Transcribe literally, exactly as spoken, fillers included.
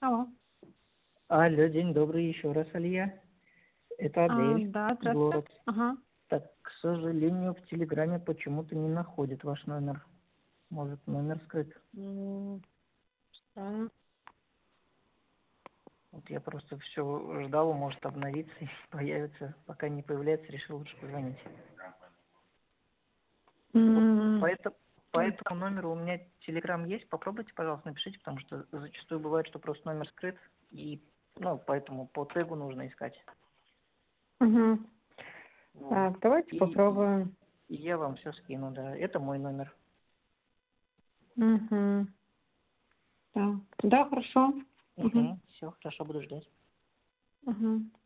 Алло. Алло, день добрый еще раз, Алия. Это А, Адель, да, здравствуйте. город. Ага. Так, к сожалению, в Телеграме почему-то не находит ваш номер. Может, номер скрыт. М, Странно. Вот я просто все ждал, может обновиться и появится. Пока не появляется, решил лучше позвонить. Вот по, М, это- по этому номеру у меня Телеграм есть. Попробуйте, пожалуйста, напишите, потому что зачастую бывает, что просто номер скрыт. И, ну, поэтому по тегу нужно искать. мгм. Вот. Так, давайте И, попробуем. и я вам все скину, да. Это мой номер. Мгм. Так. Да, хорошо. Мгм. Угу. Все, хорошо, буду ждать. Мгм.